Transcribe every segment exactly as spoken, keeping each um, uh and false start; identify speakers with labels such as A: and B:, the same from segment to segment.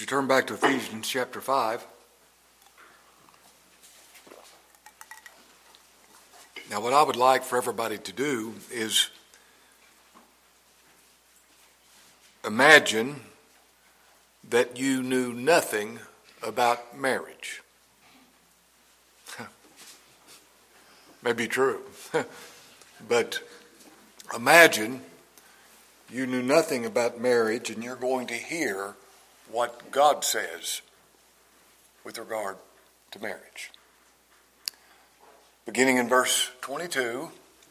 A: you turn back to Ephesians chapter five? Now, what I would like for everybody to do is imagine that you knew nothing about marriage. May be true. But imagine you knew nothing about marriage and you're going to hear what God says with regard to marriage. Beginning in verse twenty-two,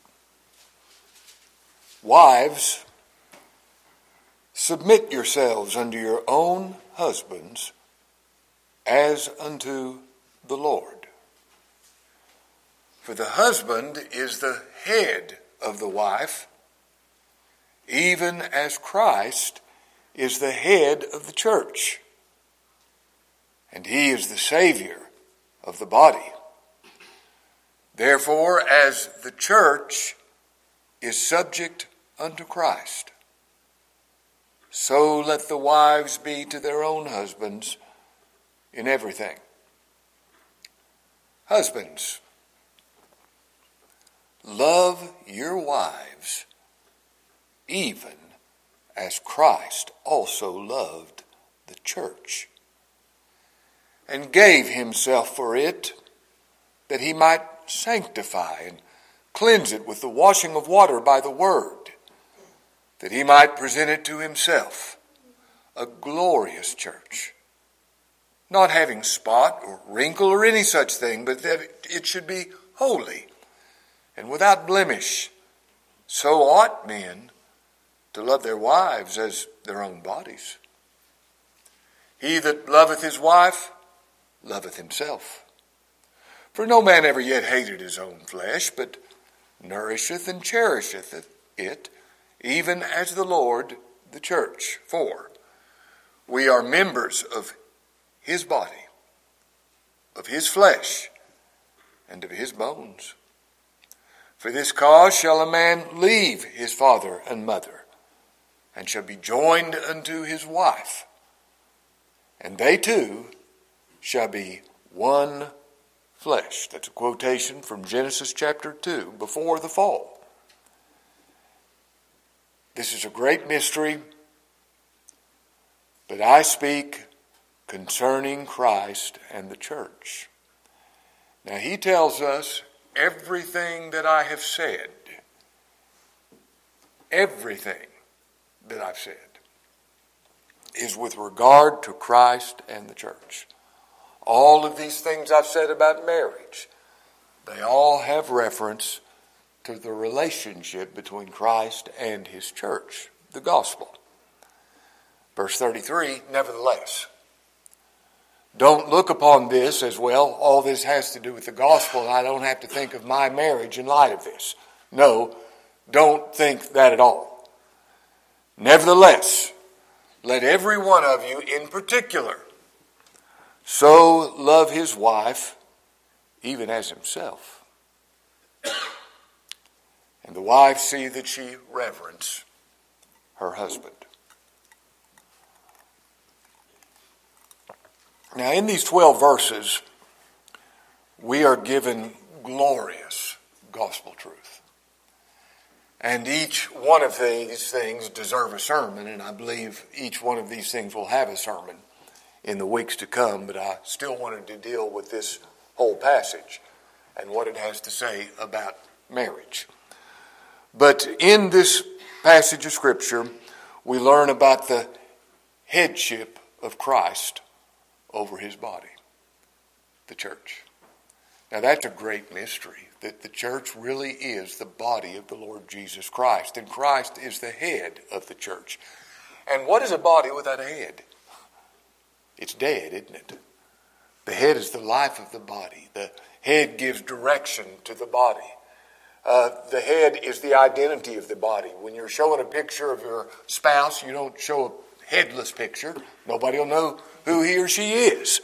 A: wives, submit yourselves unto your own husbands as unto the Lord. For the husband is the head of the wife, even as Christ is the head of the church, and he is the Savior of the body. Therefore, as the church is subject unto Christ, so let the wives be to their own husbands in everything. Husbands, love your wives, even as Christ also loved the church, and gave himself for it, that he might sanctify and cleanse it with the washing of water by the word, that he might present it to himself a glorious church, not having spot or wrinkle or any such thing, but that it should be holy and without blemish. So ought men to love their wives as their own bodies. He that loveth his wife loveth himself. For no man ever yet hated his own flesh, but nourisheth and cherisheth it, even as the Lord the church. For we are members of his body, of his flesh, and of his bones. For this cause shall a man leave his father and mother, and shall be joined unto his wife, and they two shall be one flesh. That's a quotation from Genesis chapter two, before the fall. This is a great mystery, but I speak concerning Christ and the church. Now he tells us everything that I have said, everything that I've said is with regard to Christ and the church. All of these things I've said about marriage, they all have reference to the relationship between Christ and his church, the gospel. Verse thirty-three, nevertheless, don't look upon this as, well, all this has to do with the gospel and I don't have to think of my marriage in light of this. No, don't think that at all. Nevertheless, let every one of you in particular so love his wife, even as himself. And the wife see that she reverence her husband. Now, in these twelve verses, we are given glorious gospel truth. And each one of these things deserve a sermon, and I believe each one of these things will have a sermon in the weeks to come, but I still wanted to deal with this whole passage and what it has to say about marriage. But in this passage of Scripture, we learn about the headship of Christ over his body, the church. Now that's a great mystery, that the church really is the body of the Lord Jesus Christ, and Christ is the head of the church. And what is a body without a head? It's dead, isn't it? The head is the life of the body. The head gives direction to the body. Uh, the head is the identity of the body. When you're showing a picture of your spouse, you don't show a headless picture. Nobody will know who he or she is.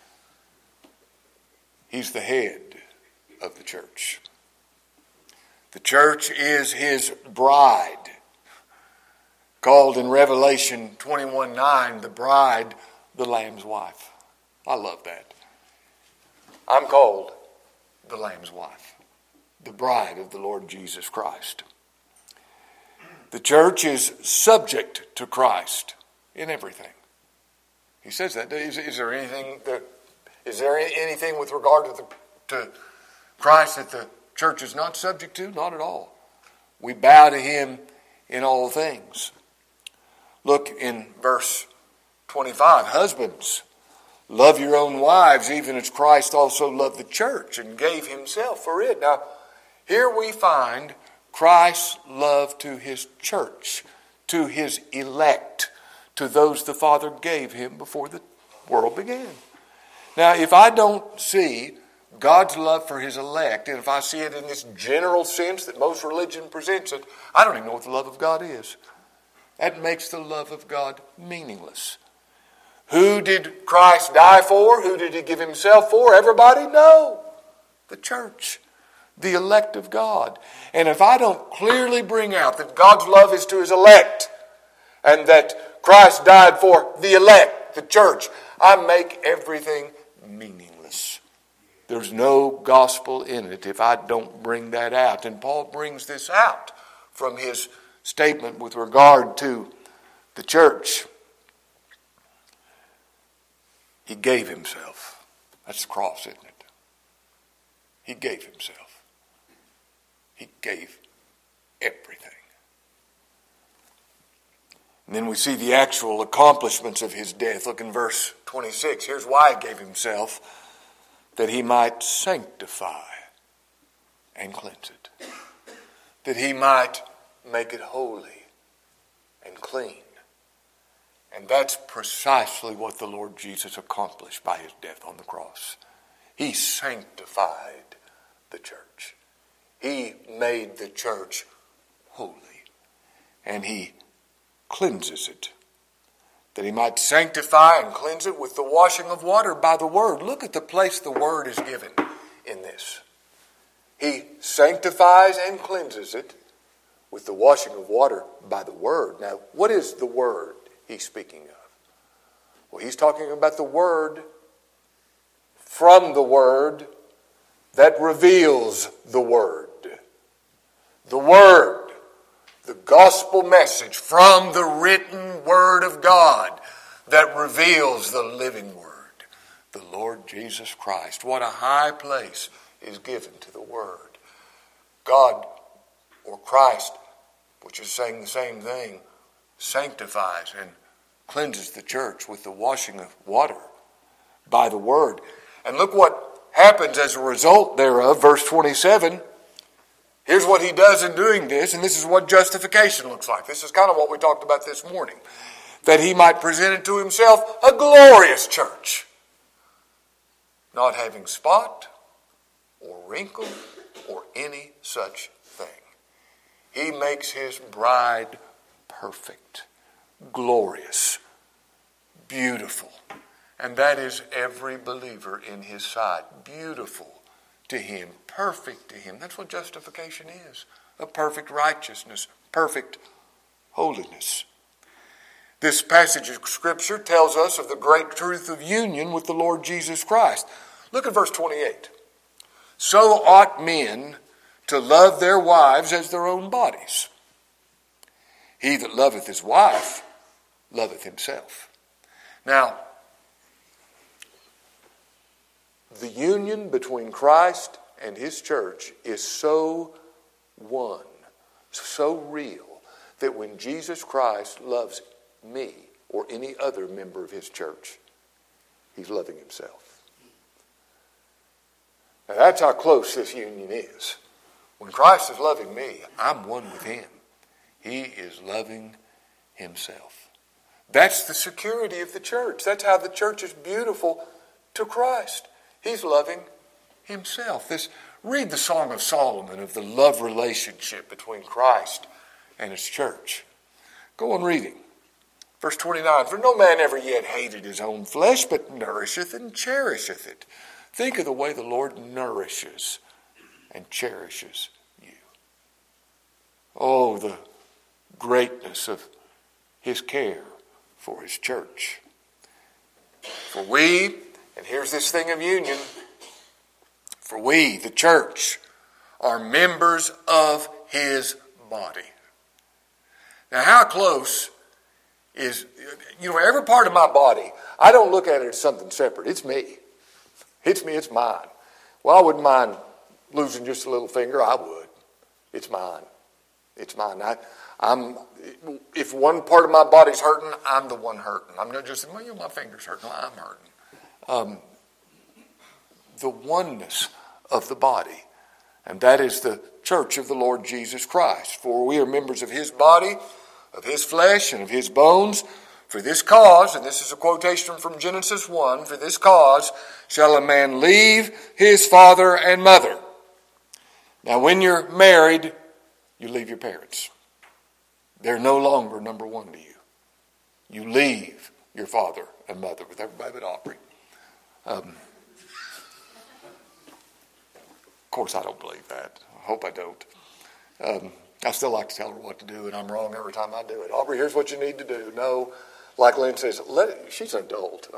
A: He's the head of the church. The church is his bride, called in Revelation twenty-one nine the bride the Lamb's wife. I love that. I'm called the Lamb's wife, the bride of the Lord Jesus Christ. The church is subject to Christ in everything. He says that. Is, is there anything that is there anything with regard to the, to Christ that the church is not subject to? Not at all. We bow to him in all things. Look in verse twenty-five. Husbands, love your own wives, even as Christ also loved the church and gave himself for it. Now, here we find Christ's love to his church, to his elect, to those the Father gave him before the world began. Now, if I don't see God's love for his elect, and if I see it in this general sense that most religion presents it, I don't even know what the love of God is. That makes the love of God meaningless. Who did Christ die for? Who did he give himself for? Everybody? No. The church. The elect of God. And if I don't clearly bring out that God's love is to his elect, and that Christ died for the elect, the church, I make everything meaningless. There's no gospel in it if I don't bring that out. And Paul brings this out from his statement with regard to the church. He gave himself. That's the cross, isn't it? He gave himself. He gave everything. And then we see the actual accomplishments of his death. Look in verse twenty-six. Here's why he gave himself: that he might sanctify and cleanse it. That he might make it holy and clean. And that's precisely what the Lord Jesus accomplished by his death on the cross. He sanctified the church. He made the church holy. And he cleanses it. That he might sanctify and cleanse it with the washing of water by the word. Look at the place the word is given in this. He sanctifies and cleanses it with the washing of water by the word. Now, what is the word he's speaking of? Well, he's talking about the word from the word that reveals the word. The word, the gospel message from the written word of God that reveals the living word, the Lord Jesus Christ. What a high place is given to the word. God, or Christ, which is saying the same thing, sanctifies and cleanses the church with the washing of water by the word. And look what happens as a result thereof. Verse twenty-seven. Here's what he does in doing this, and this is what justification looks like. This is kind of what we talked about this morning. That he might present it to himself a glorious church, not having spot or wrinkle or any such thing. He makes his bride perfect, glorious, beautiful. And that is every believer in his sight. Beautiful to him, perfect to him. That's what justification is. A perfect righteousness, perfect holiness. This passage of Scripture tells us of the great truth of union with the Lord Jesus Christ. Look at verse twenty-eight. So ought men to love their wives as their own bodies. He that loveth his wife loveth himself. Now, the union between Christ and his church is so one, so real, that when Jesus Christ loves me or any other member of his church, he's loving himself. Now that's how close this union is. When Christ is loving me, I'm one with him. He is loving himself. That's the security of the church. That's how the church is beautiful to Christ. He's loving himself. This, read the Song of Solomon of the love relationship between Christ and his church. Go on reading. Verse twenty-nine, for no man ever yet hated his own flesh, but nourisheth and cherisheth it. Think of the way the Lord nourishes and cherishes you. Oh, the greatness of his care for his church. For we, and here's this thing of union, for we, the church, are members of his body. Now, how close is, you know, every part of my body, I don't look at it as something separate. It's me. It's me, it's mine. Well, I wouldn't mind losing just a little finger. I would. It's mine. It's mine. I, I'm, if one part of my body's hurting, I'm the one hurting. I'm not just saying, well, you know, my finger's hurting. Well, I'm hurting. Um, the oneness of the body. And that is the church of the Lord Jesus Christ. For we are members of his body, of his flesh, and of his bones. For this cause, and this is a quotation from Genesis one, for this cause shall a man leave his father and mother. Now, when you're married, you leave your parents. They're no longer number one to you. You leave your father and mother, with everybody but Aubrey. Um, of course, I don't believe that. I hope I don't. Um, I still like to tell her what to do, and I'm wrong every time I do it. Aubrey, here's what you need to do. No, like Lynn says, let it, she's an adult.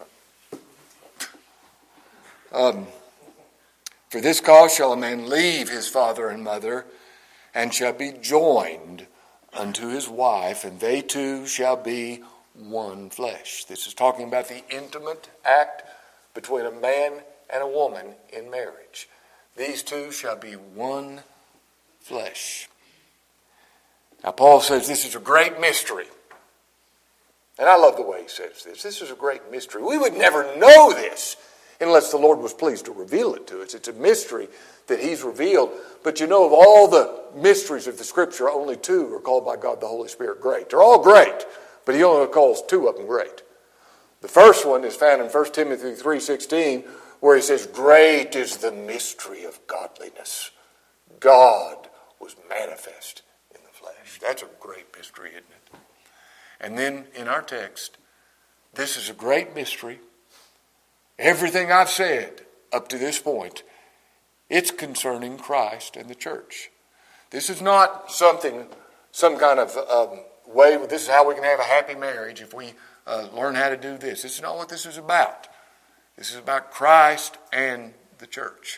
A: Um, For this cause shall a man leave his father and mother, and shall be joined unto his wife, and they two shall be one flesh. This is talking about the intimate act between a man and a woman in marriage. These two shall be one flesh. Now, Paul says this is a great mystery. And I love the way he says this. This is a great mystery. We would never know this unless the Lord was pleased to reveal it to us. It's a mystery that he's revealed. But you know, of all the mysteries of the Scripture, only two are called by God the Holy Spirit great. They're all great, but he only calls two of them great. The first one is found in First Timothy three sixteen, where he says, great is the mystery of godliness. God was manifest in the flesh. That's a great mystery, isn't it? And then in our text, this is a great mystery. Everything I've said up to this point, it's concerning Christ and the church. This is not something, some kind of um, way, this is how we can have a happy marriage if we uh, learn how to do this. This is not what this is about. This is about Christ and the church.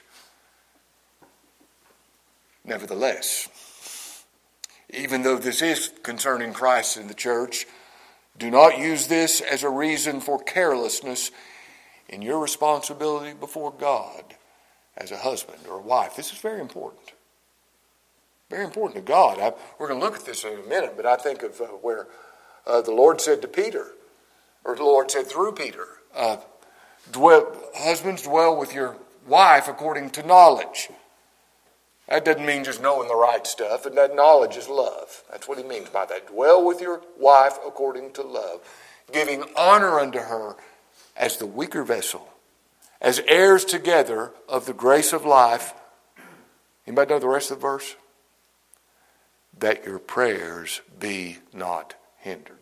A: Nevertheless, even though this is concerning Christ and the church, do not use this as a reason for carelessness in your responsibility before God as a husband or a wife. This is very important. Very important to God. I, we're going to look at this in a minute, but I think of uh, where uh, the Lord said to Peter, or the Lord said through Peter, uh, dwell, husbands, dwell with your wife according to knowledge. That doesn't mean just knowing the right stuff, and that knowledge is love. That's what he means by that. Dwell with your wife according to love, giving honor unto her as the weaker vessel, as heirs together of the grace of life. Anybody know the rest of the verse? That your prayers be not hindered.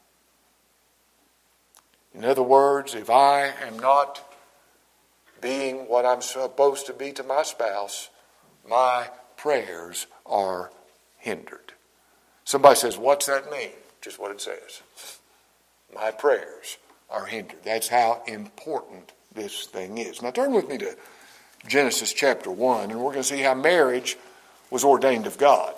A: In other words, if I am not being what I'm supposed to be to my spouse, my prayers are hindered. Somebody says, what's that mean? Just what it says. My prayers are hindered. That's how important this thing is. Now turn with me to Genesis chapter one, and we're going to see how marriage was ordained of God.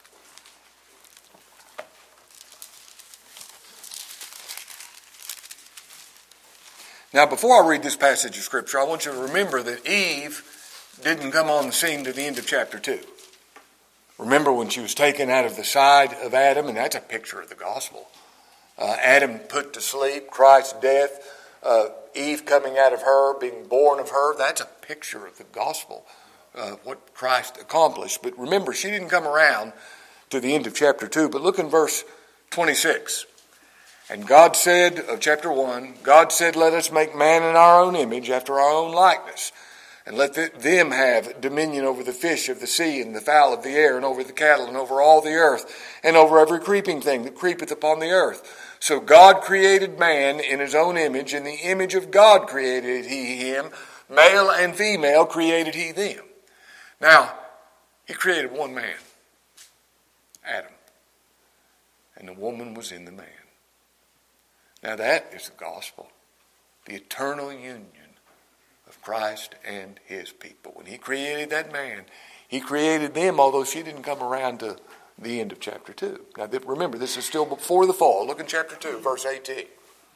A: Now, before I read this passage of Scripture, I want you to remember that Eve didn't come on the scene to the end of chapter two. Remember when she was taken out of the side of Adam, and that's a picture of the gospel. Uh, Adam put to sleep, Christ's death, uh, Eve coming out of her, being born of her. That's a picture of the gospel, uh, what Christ accomplished. But remember, she didn't come around to the end of chapter two. But look in verse twenty-six. And God said, of chapter one, God said, let us make man in our own image, after our own likeness. And let the, them have dominion over the fish of the sea and the fowl of the air and over the cattle and over all the earth and over every creeping thing that creepeth upon the earth. So God created man in his own image. In the image of God created he him. Male and female created he them. Now, he created one man, Adam. And the woman was in the man. Now that is the gospel. the eternal union of Christ and his people. When he created that man, he created them, although she didn't come around to the end of chapter two. Now remember, this is still before the fall. Look in chapter two, verse eighteen.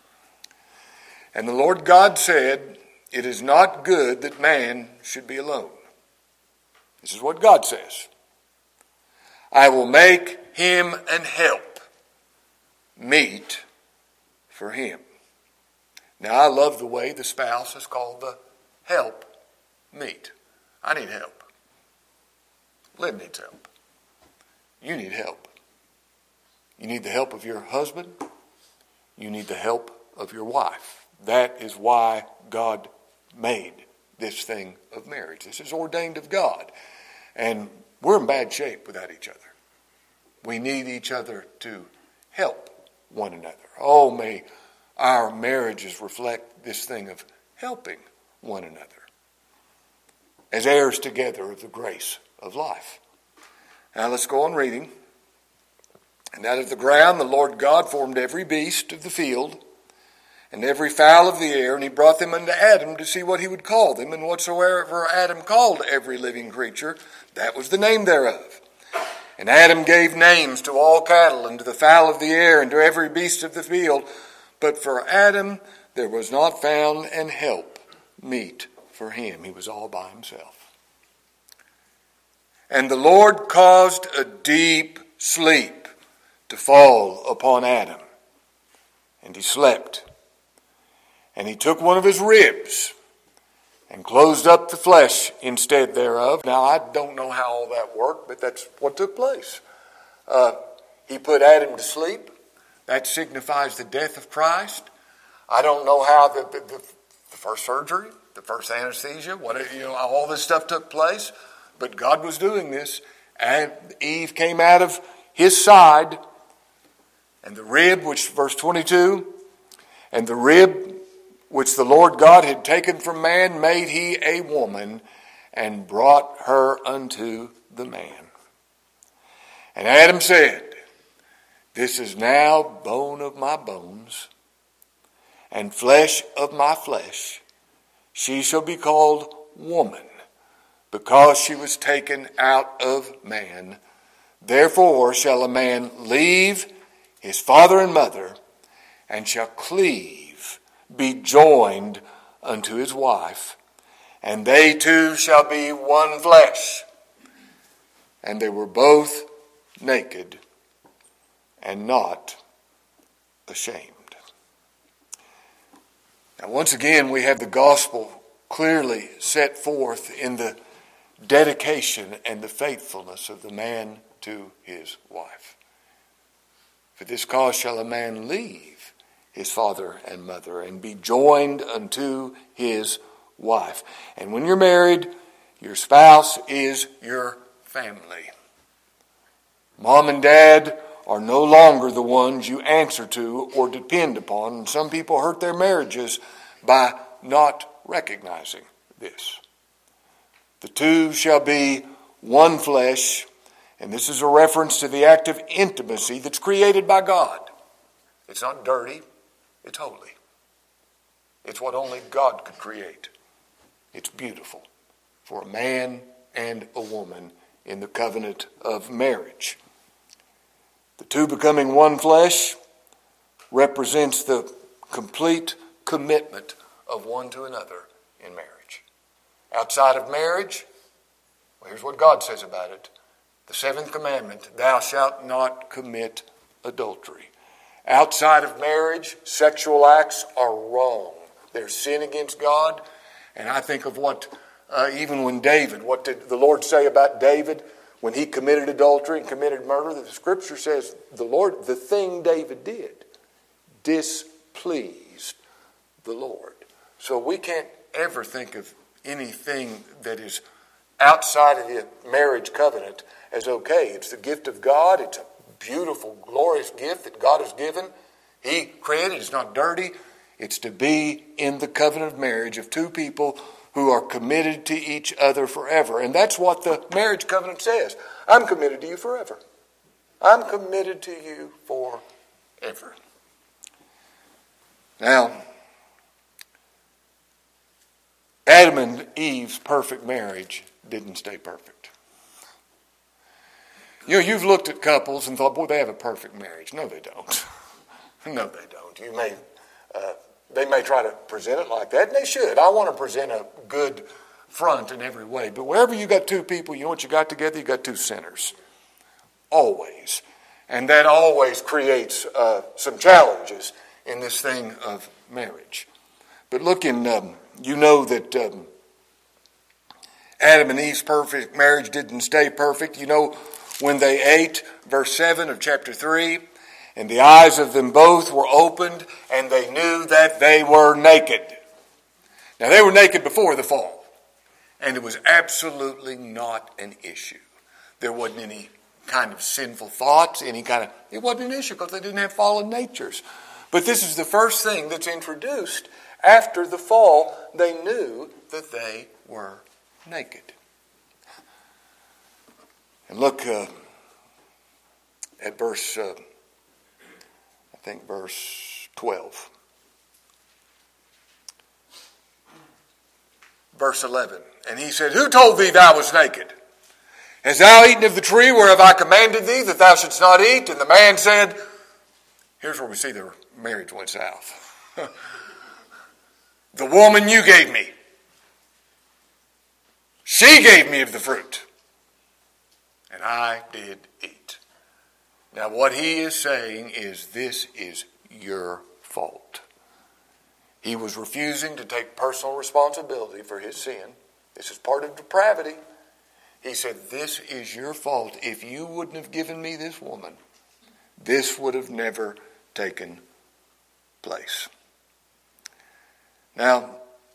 A: And the Lord God said, it is not good that man should be alone. This is what God says. I will make him an help meet for him. Now I love the way the spouse is called the help meet. I need help. Lynn needs help. You need help. You need the help of your husband. You need the help of your wife. That is why God made this thing of marriage. This is ordained of God. And we're in bad shape without each other. We need each other to help one another. Oh, may our marriages reflect this thing of helping one another as heirs together of the grace of life. Now let's go on reading. And out of the ground the Lord God formed every beast of the field and every fowl of the air, and he brought them unto Adam to see what he would call them. And whatsoever Adam called every living creature, that was the name thereof. And Adam gave names to all cattle, and to the fowl of the air, and to every beast of the field. But for Adam there was not found an help meet for him. He was all by himself. And the Lord caused a deep sleep to fall upon Adam, and he slept. And he took one of his ribs and closed up the flesh instead thereof. Now, I don't know how all that worked, but that's what took place. Uh, he put Adam to sleep. That signifies the death of Christ. I don't know how the, the, the, the first surgery, the first anesthesia, what, you know, all this stuff took place, but God was doing this. And Eve came out of his side, and the rib, which verse twenty-two, and the rib which the Lord God had taken from man, made he a woman, and brought her unto the man. And Adam said, this is now bone of my bones, and flesh of my flesh. She shall be called woman, because she was taken out of man. Therefore shall a man leave his father and mother, and shall cleave, be joined unto his wife, and they two shall be one flesh. And they were both naked and not ashamed. Now once again we have the gospel clearly set forth in the dedication and the faithfulness of the man to his wife. For this cause shall a man leave his father and mother, and be joined unto his wife. And when you're married, your spouse is your family. Mom and dad are no longer the ones you answer to or depend upon. And some people hurt their marriages by not recognizing this. The two shall be one flesh, and this is a reference to the act of intimacy that's created by God. It's not dirty. It's holy. It's what only God could create. It's beautiful for a man and a woman in the covenant of marriage. The two becoming one flesh represents the complete commitment of one to another in marriage. Outside of marriage, well, here's what God says about it. The seventh commandment, thou shalt not commit adultery. Outside of marriage, sexual acts are wrong. They're sin against God. And I think of what, uh, even when David, what did the Lord say about David when he committed adultery and committed murder? The scripture says the Lord, the thing David did, displeased the Lord. So we can't ever think of anything that is outside of the marriage covenant as okay. It's the gift of God. It's a beautiful, glorious gift that God has given. He created. It's not dirty. It's to be in the covenant of marriage of two people who are committed to each other forever. And that's what the marriage covenant says. I'm committed to you forever. I'm committed to you forever. Now, Adam and Eve's perfect marriage didn't stay perfect. You know, you've looked at couples and thought, boy, they have a perfect marriage. No, they don't. No, they don't. You may, uh, they may try to present it like that, and they should. I want to present a good front in every way. But wherever you got two people, you know what you got together? You got two sinners. Always. And that always creates uh, some challenges in this thing of marriage. But look in, um, you know that um, Adam and Eve's perfect marriage didn't stay perfect. You know, when they ate, verse seven of chapter three, and the eyes of them both were opened, and they knew that they were naked. Now, they were naked before the fall, and it was absolutely not an issue. There wasn't any kind of sinful thoughts, any kind of, it wasn't an issue because they didn't have fallen natures. But this is the first thing that's introduced. After the fall, they knew that they were naked. And look uh, at verse, uh, I think verse twelve. Verse eleven. And he said, who told thee thou was naked? Hast thou eaten of the tree whereof I commanded thee that thou shouldst not eat? And the man said, here's where we see their marriage went south. The woman you gave me, she gave me of the fruit, and I did eat. Now what he is saying is this is your fault. He was refusing to take personal responsibility for his sin. This is part of depravity. He said, this is your fault. If you wouldn't have given me this woman, this would have never taken place. Now,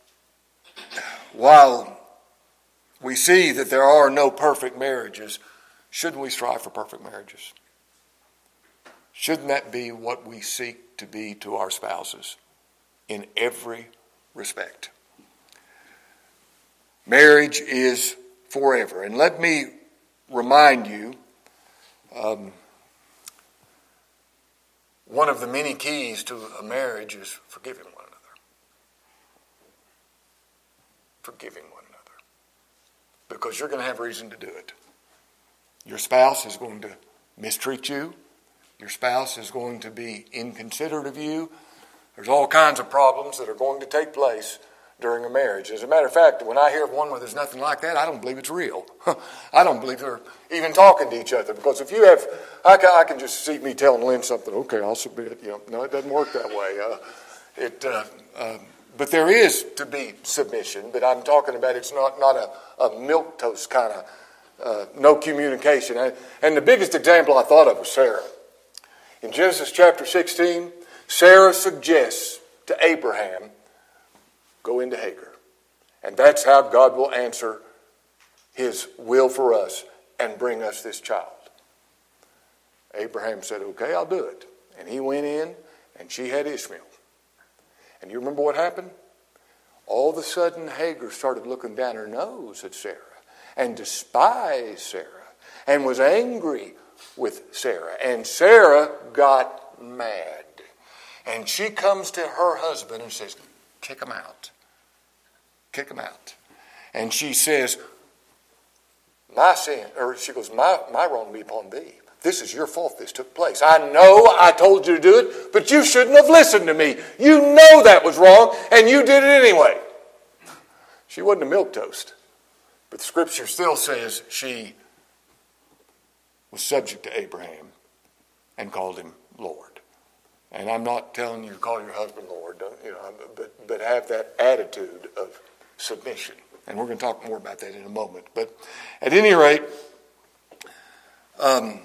A: while we see that there are no perfect marriages, shouldn't we strive for perfect marriages? Shouldn't that be what we seek to be to our spouses in every respect? Marriage is forever. And let me remind you, um, one of the many keys to a marriage is forgiving one another. Forgiving one another. Because you're going to have reason to do it. Your spouse is going to mistreat you. Your spouse is going to be inconsiderate of you. There's all kinds of problems that are going to take place during a marriage. As a matter of fact, when I hear of one where there's nothing like that, I don't believe it's real. I don't believe they're even talking to each other. Because if you have, I can, I can just see me telling Lynn something, okay, I'll submit. You know, no, it doesn't work that way. Uh, it, uh, uh, but there is to be submission, but I'm talking about it's not, not a, a milquetoast kind of, uh, no communication. And, and the biggest example I thought of was Sarah. In Genesis chapter sixteen, Sarah suggests to Abraham, go into Hagar. And that's how God will answer his will for us and bring us this child. Abraham said, okay, I'll do it. And he went in and she had Ishmael. And you remember what happened? All of a sudden Hagar started looking down her nose at Sarah and despised Sarah and was angry with Sarah. And Sarah got mad. And she comes to her husband and says, kick him out. Kick him out. And she says, my sin, or she goes, my, my wrong be upon thee. This is your fault this took place. I know I told you to do it, but you shouldn't have listened to me. You know that was wrong, and you did it anyway. She wasn't a milquetoast. But the scripture still says she was subject to Abraham and called him Lord. And I'm not telling you to call your husband Lord, don't, you know, but, but have that attitude of submission. And we're going to talk more about that in a moment. But at any rate, um,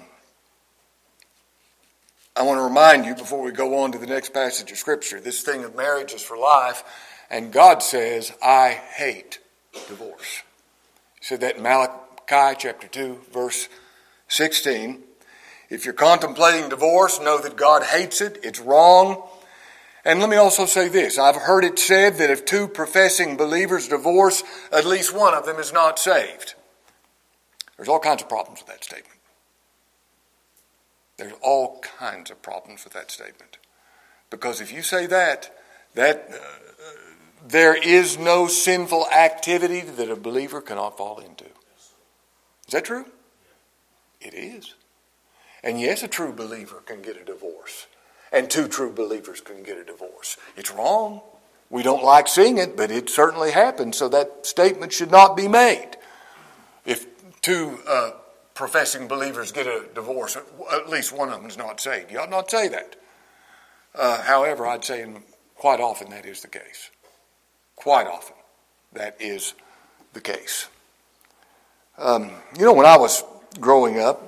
A: I want to remind you before we go on to the next passage of Scripture, this thing of marriage is for life, and God says, I hate divorce. He said that in Malachi chapter two, verse sixteen. If you're contemplating divorce, know that God hates it. It's wrong. And let me also say this. I've heard it said that if two professing believers divorce, at least one of them is not saved. There's all kinds of problems with that statement. There's all kinds of problems with that statement. Because if you say that, that uh, there is no sinful activity that a believer cannot fall into. Is that true? It is. And yes, a true believer can get a divorce. And two true believers can get a divorce. It's wrong. We don't like seeing it, but it certainly happens. So that statement should not be made. If two uh, professing believers get a divorce, at least one of them is not saved. You ought not say that. Uh, however, I'd say quite often that is the case. Quite often that is the case. Um, you know, when I was growing up,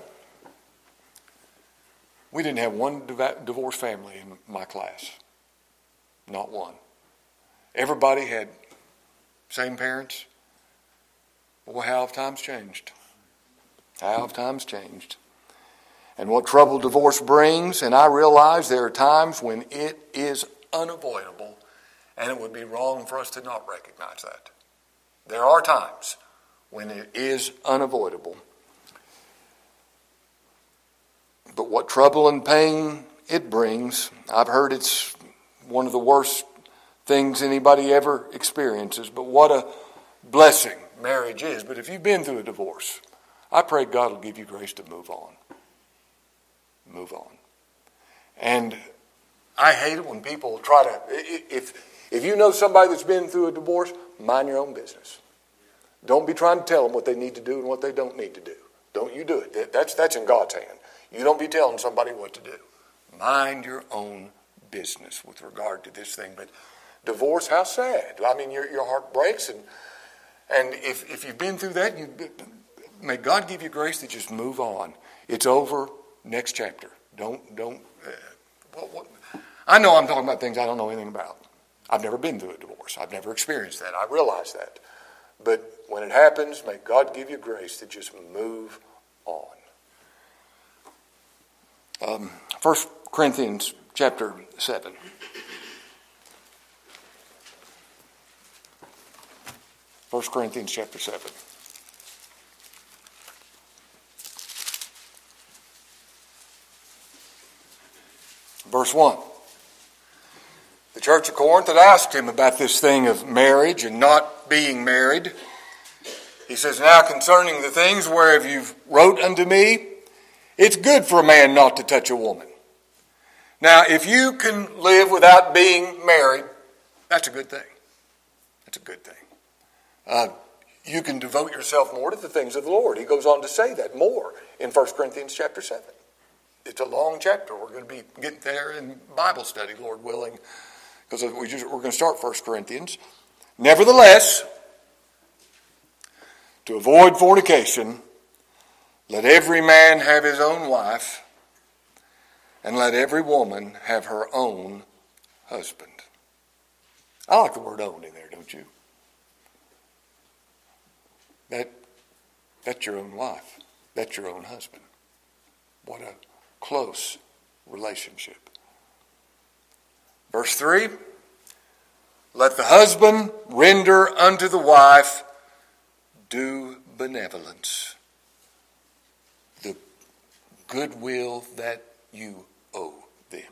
A: we didn't have one div- divorced family in my class. Not one. Everybody had same parents. Boy, how have times changed. How have times changed. And what trouble divorce brings, and I realize there are times when it is unavoidable, and it would be wrong for us to not recognize that. There are times when it is unavoidable. But what trouble and pain it brings, I've heard it's one of the worst things anybody ever experiences. But what a blessing marriage is. But if you've been through a divorce, I pray God will give you grace to move on. Move on. And I hate it when people try to, if, if you know somebody that's been through a divorce, mind your own business. Don't be trying to tell them what they need to do and what they don't need to do. Don't you do it. That's, that's in God's hand. You don't be telling somebody what to do. Mind your own business with regard to this thing. But divorce, how sad. I mean, your, your heart breaks. And and if, if you've been through that, you, may God give you grace to just move on. It's over. Next chapter. Don't, don't. Uh, what, what? I know I'm talking about things I don't know anything about. I've never been through a divorce. I've never experienced that. I realize that. But when it happens, may God give you grace to just move on. Um, First Corinthians chapter seven. First Corinthians chapter seven. Verse one. The church of Corinth had asked him about this thing of marriage and not being married. He says, now concerning the things whereof you've wrote unto me, it's good for a man not to touch a woman. Now, if you can live without being married, that's a good thing. That's a good thing. Uh, you can devote yourself more to the things of the Lord. He goes on to say that more in First Corinthians chapter seven. It's a long chapter. We're going to be getting there in Bible study, Lord willing, because we just, we're going to start First Corinthians. Nevertheless, to avoid fornication, let every man have his own wife, and let every woman have her own husband. I like the word own in there, don't you? That, that's your own wife. That's your own husband. What a close relationship. Verse three, let the husband render unto the wife due benevolence, the goodwill that you owe them.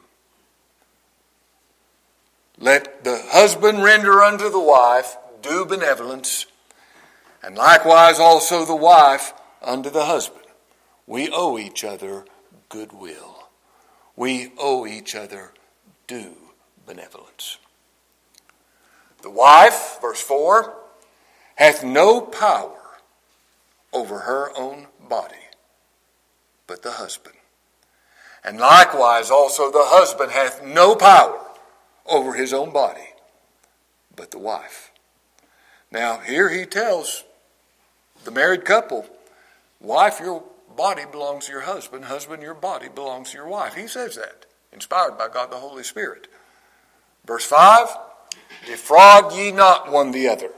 A: Let the husband render unto the wife due benevolence, and likewise also the wife unto the husband. We owe each other goodwill. We owe each other due benevolence. The wife, verse four, hath no power over her own body, but the husband. And likewise also the husband hath no power over his own body, but the wife. Now here he tells the married couple, wife, your body belongs to your husband. Husband, your body belongs to your wife. He says that, inspired by God the Holy Spirit. Verse five, defraud ye not one the other,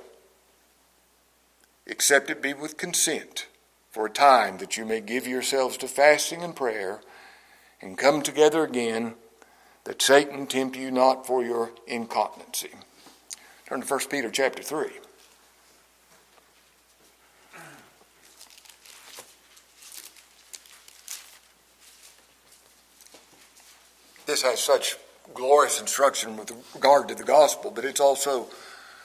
A: except it be with consent, for a time that you may give yourselves to fasting and prayer, and come together again, that Satan tempt you not for your incontinency. Turn to First Peter chapter three. This has such glorious instruction with regard to the gospel, but it's also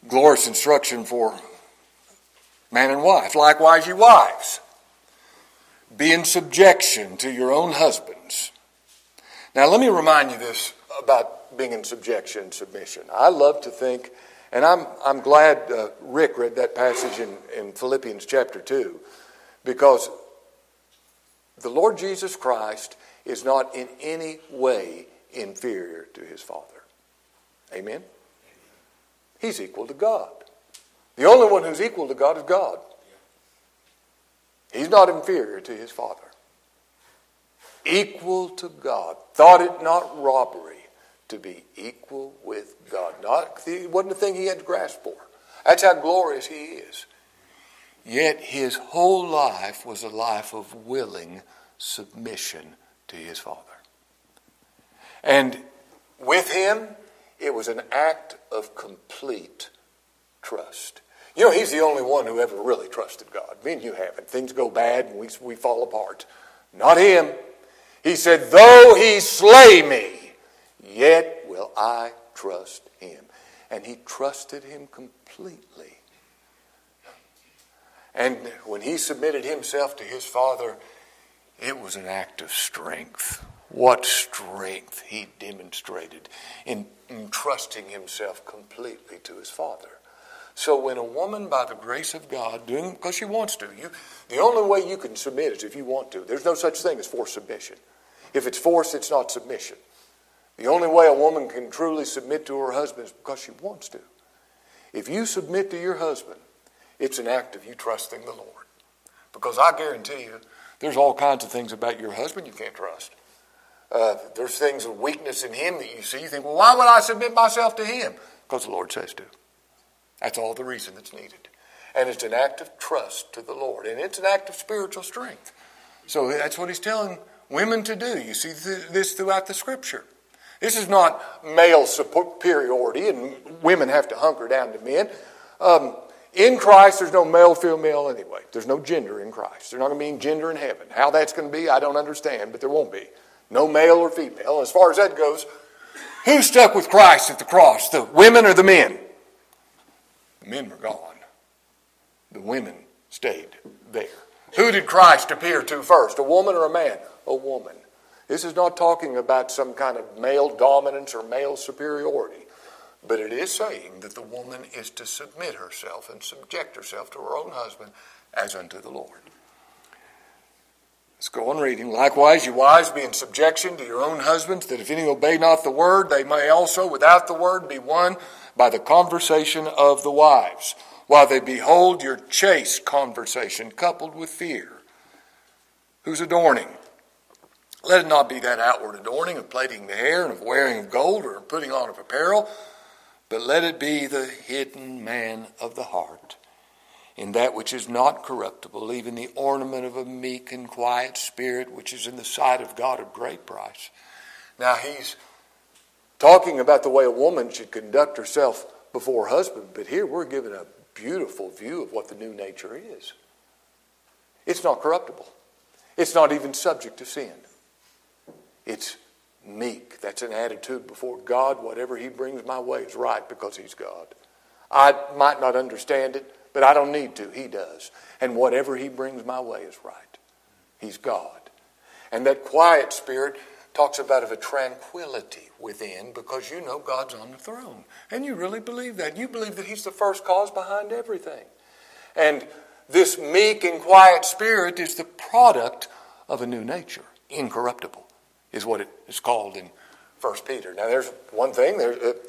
A: glorious instruction for man and wife. Likewise, you wives, be in subjection to your own husbands. Now, let me remind you this about being in subjection and submission. I love to think, and I'm I'm glad uh, Rick read that passage in, in Philippians chapter two, because the Lord Jesus Christ is not in any way inferior to his Father. Amen? He's equal to God. The only one who's equal to God is God. He's not inferior to his Father. Equal to God. Thought it not robbery to be equal with God. Not, it wasn't a thing he had to grasp for. That's how glorious he is. Yet his whole life was a life of willing submission to his Father. And with him, it was an act of complete trust. You know, he's the only one who ever really trusted God. Me and you haven't. Things go bad and we, we fall apart. Not him. He said, though he slay me, yet will I trust him. And he trusted him completely. And when he submitted himself to his Father, it was an act of strength. What strength he demonstrated in, in trusting himself completely to his Father. So when a woman, by the grace of God, doing because she wants to, you, the only way you can submit is if you want to. There's no such thing as forced submission. If it's forced, it's not submission. The only way a woman can truly submit to her husband is because she wants to. If you submit to your husband, it's an act of you trusting the Lord. Because I guarantee you, there's all kinds of things about your husband you can't trust. Uh, there's things of weakness in him that you see. You think, well, why would I submit myself to him? Because the Lord says to. That's all the reason that's needed. And it's an act of trust to the Lord. And it's an act of spiritual strength. So that's what he's telling women to do. You see this throughout the Scripture. This is not male superiority and women have to hunker down to men. Um, in Christ, there's no male, female anyway. There's no gender in Christ. There's not going to be gender in heaven. How that's going to be, I don't understand, but there won't be. No male or female. As far as that goes, who stuck with Christ at the cross? The women or the men? The men were gone. The women stayed there. Who did Christ appear to first? A woman or a man? A woman. This is not talking about some kind of male dominance or male superiority. But it is saying that the woman is to submit herself and subject herself to her own husband as unto the Lord. Let's go on reading. Likewise, you wives, be in subjection to your own husbands, that if any obey not the word, they may also without the word be won by the conversation of the wives, while they behold your chaste conversation coupled with fear. Whose adorning? Let it not be that outward adorning of plaiting the hair and of wearing of gold or putting on of apparel, but let it be the hidden man of the heart, in that which is not corruptible, even the ornament of a meek and quiet spirit, which is in the sight of God of great price. Now he's talking about the way a woman should conduct herself before her husband, but here we're given a beautiful view of what the new nature is. It's not corruptible. It's not even subject to sin. It's meek. That's an attitude before God. Whatever he brings my way is right because he's God. I might not understand it, but I don't need to. He does. And whatever he brings my way is right. He's God. And that quiet spirit talks about of a tranquility within because you know God's on the throne. And you really believe that. You believe that he's the first cause behind everything. And this meek and quiet spirit is the product of a new nature. Incorruptible is what it is called in First Peter. Now there's one thing. There's uh,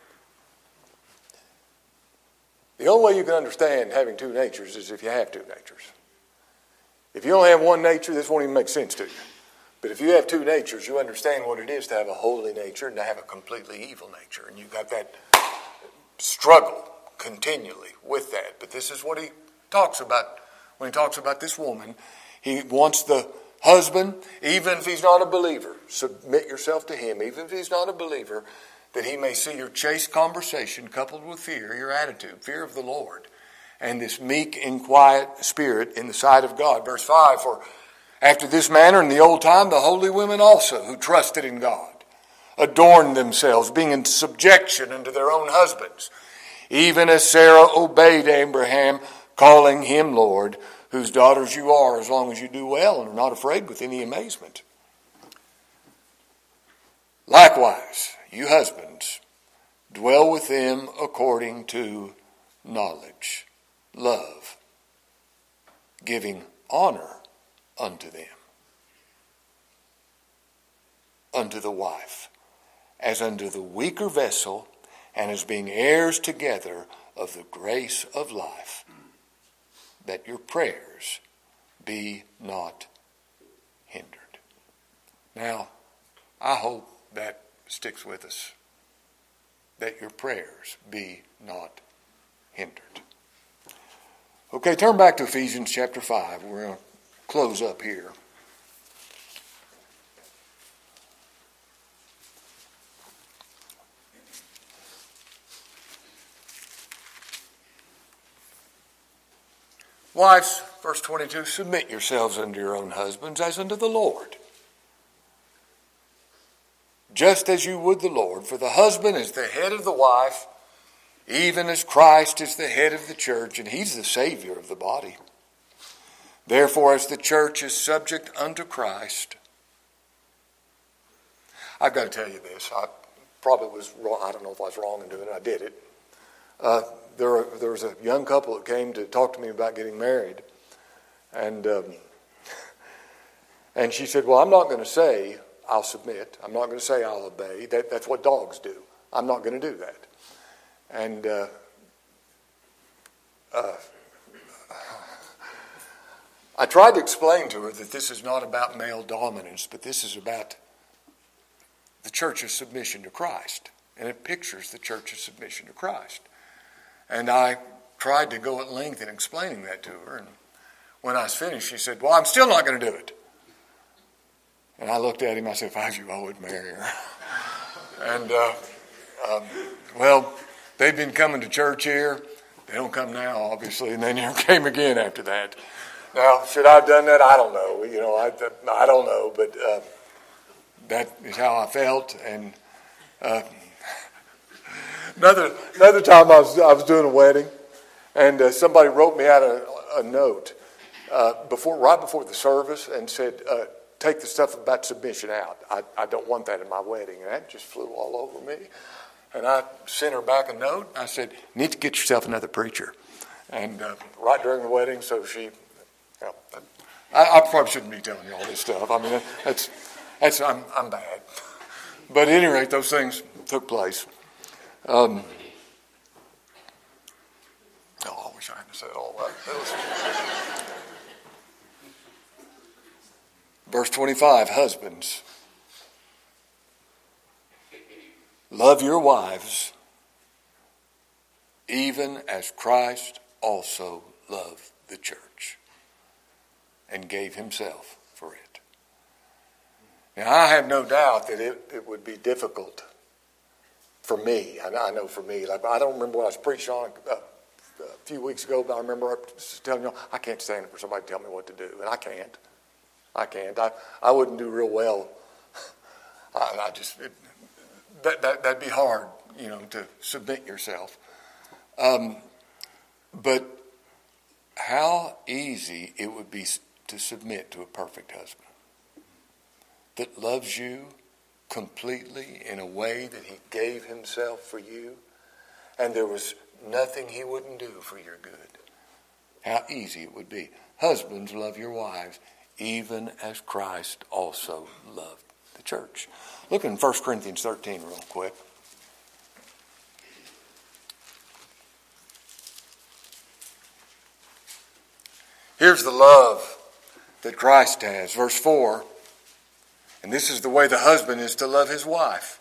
A: the only way you can understand having two natures is if you have two natures. If you only have one nature, this won't even make sense to you. But if you have two natures, you understand what it is to have a holy nature and to have a completely evil nature. And you've got that struggle continually with that. But this is what he talks about when he talks about this woman. He wants the husband, even if he's not a believer, submit yourself to him, even if he's not a believer, that he may see your chaste conversation coupled with fear, your attitude, fear of the Lord, and this meek and quiet spirit in the sight of God. Verse five, for after this manner in the old time, the holy women also who trusted in God adorned themselves, being in subjection unto their own husbands, even as Sarah obeyed Abraham, calling him Lord, whose daughters you are, as long as you do well and are not afraid with any amazement. Likewise, you husbands, dwell with them according to knowledge, love, giving honor unto them, unto the wife, as unto the weaker vessel, and as being heirs together of the grace of life, that your prayers be not hindered. Now, I hope that sticks with us, that your prayers be not hindered. Okay, turn back to Ephesians chapter five. We're going to close up here. Wives, verse twenty-two, submit yourselves unto your own husbands as unto the Lord, just as you would the Lord. For the husband is the head of the wife, even as Christ is the head of the church, and he's the Savior of the body. Therefore, as the church is subject unto Christ, I've got to tell you this. I probably was wrong. I don't know if I was wrong in doing it. I did it. Uh, there, there was a young couple that came to talk to me about getting married. And um, and she said, well, I'm not going to say I'll submit. I'm not going to say I'll obey. That, that's what dogs do. I'm not going to do that. And uh, uh, I tried to explain to her that this is not about male dominance, but this is about the church's submission to Christ. And it pictures the church's submission to Christ. And I tried to go at length in explaining that to her. And when I was finished, she said, well, I'm still not going to do it. And I looked at him. I said, if I was you, I would marry her. and, uh, um, well, they've been coming to church here. They don't come now, obviously. And they never came again after that. Now, should I have done that? I don't know. You know, I, I don't know. But uh, that is how I felt. And uh, another another time I was I was doing a wedding, and uh, somebody wrote me out a, a note uh, before right before the service and said, uh, take the stuff about submission out. I, I don't want that in my wedding. And that just flew all over me. And I sent her back a note. I said, you need to get yourself another preacher. And uh, right during the wedding, so she, you know, I, I probably shouldn't be telling you all this stuff. I mean, that's, that's I'm, I'm bad. But at any rate, those things took place. Um, oh, I wish I hadn't said all that. that was... Verse twenty-five, husbands, love your wives, even as Christ also loved the church and gave himself for it. Now, I have no doubt that it, it would be difficult for me. I, I know for me. Like, I don't remember what I was preaching on a, a few weeks ago, but I remember telling you, I can't stand it for somebody to tell me what to do, and I can't. I can't. I, I wouldn't do real well. I, I just... It, That, that, that'd be hard, you know, to submit yourself. Um, but how easy it would be to submit to a perfect husband that loves you completely in a way that he gave himself for you, and there was nothing he wouldn't do for your good. How easy it would be. Husbands, love your wives, even as Christ also loved the church. Look in First Corinthians thirteen real quick. Here's the love that Christ has. Verse four. And this is the way the husband is to love his wife.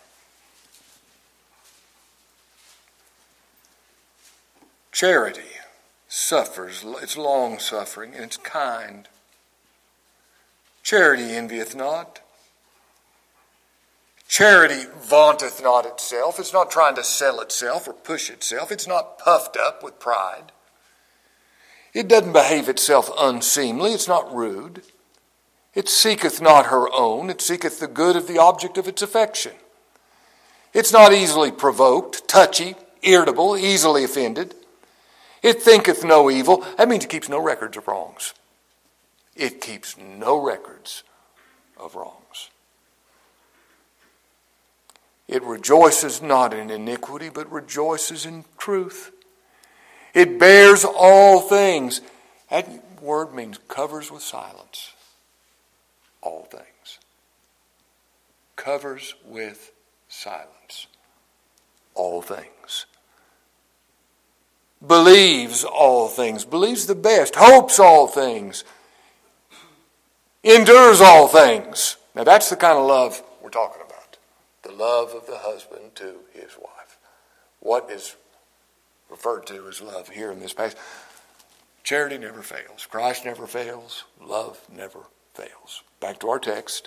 A: Charity suffers. It's long-suffering and it's kind. Charity envieth not. Charity vaunteth not itself. It's not trying to sell itself or push itself. It's not puffed up with pride. It doesn't behave itself unseemly. It's not rude. It seeketh not her own. It seeketh the good of the object of its affection. It's not easily provoked, touchy, irritable, easily offended. It thinketh no evil. That means it keeps no records of wrongs. It keeps no records of wrongs. It rejoices not in iniquity, but rejoices in truth. It bears all things. That word means covers with silence. All things. Covers with silence. All things. Believes all things. Believes the best. Hopes all things. Endures all things. Now that's the kind of love we're talking about. The love of the husband to his wife. What is referred to as love here in this passage? Charity never fails. Christ never fails. Love never fails. Back to our text.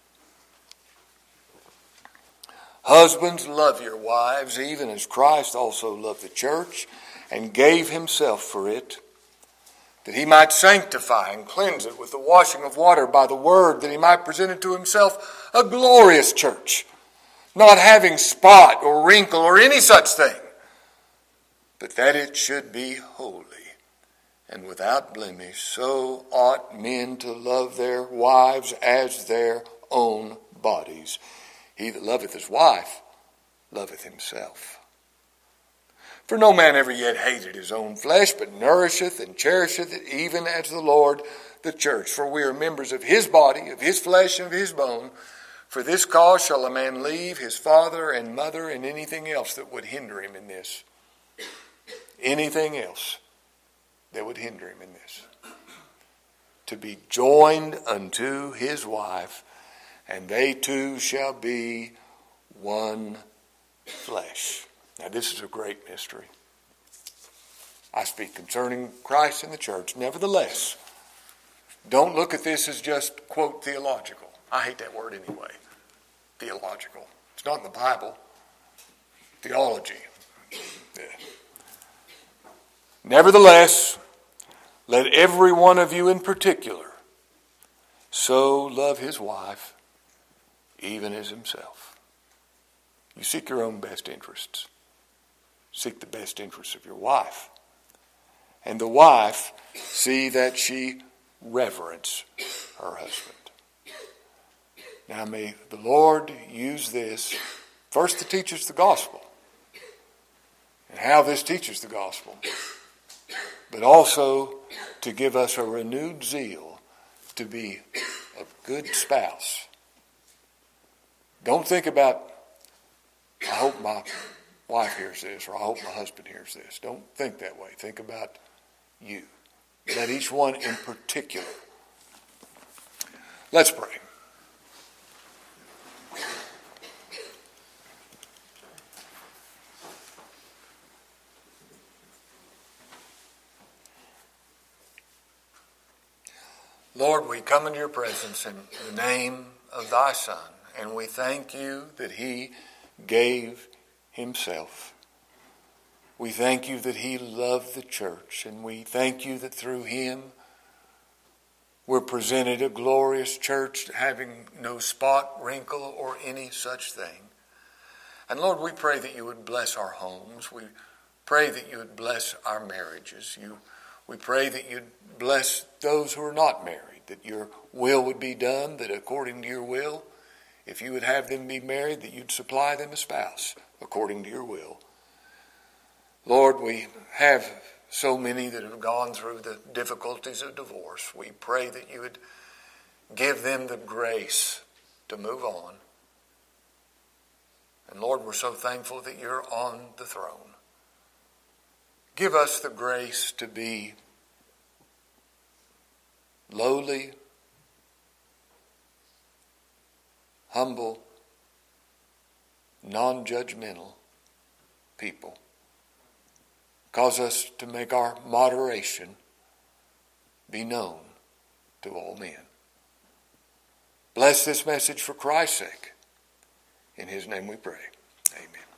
A: Husbands, love your wives, even as Christ also loved the church and gave himself for it, that he might sanctify and cleanse it with the washing of water by the word, that he might present it to himself a glorious church, not having spot or wrinkle or any such thing, but that it should be holy and without blemish. So ought men to love their wives as their own bodies. He that loveth his wife loveth himself. For no man ever yet hated his own flesh, but nourisheth and cherisheth it, even as the Lord the church. For we are members of his body, of his flesh, and of his bone. For this cause shall a man leave his father and mother, and anything else that would hinder him in this. Anything else that would hinder him in this. To be joined unto his wife, and they two shall be one flesh. Now this is a great mystery. I speak concerning Christ and the church. Nevertheless, don't look at this as just, quote, theological. I hate that word anyway. Theological. It's not in the Bible. Theology. Yeah. Nevertheless, let every one of you in particular so love his wife, even as himself. You seek your own best interests. Seek the best interests of your wife. And the wife, see that she reverence her husband. Now may the Lord use this first to teach us the gospel and how this teaches the gospel, but also to give us a renewed zeal to be a good spouse. Don't think about, I hope my wife hears this, or I hope my husband hears this. Don't think that way. Think about you. Let each one in particular. Let's pray. Lord, we come into your presence in the name of thy Son, and we thank you that he gave himself. We thank you that he loved the church, and we thank you that through him we're presented a glorious church having no spot, wrinkle, or any such thing. And Lord, we pray that you would bless our homes. We pray that you would bless our marriages. You, we pray that you'd bless those who are not married, that your will would be done, that according to your will, if you would have them be married, that you'd supply them a spouse according to your will. Lord, we have so many that have gone through the difficulties of divorce. We pray that you would give them the grace to move on. And Lord, we're so thankful that you're on the throne. Give us the grace to be lowly, humble, non-judgmental people. Cause us to make our moderation be known to all men. Bless this message for Christ's sake. In his name we pray. Amen.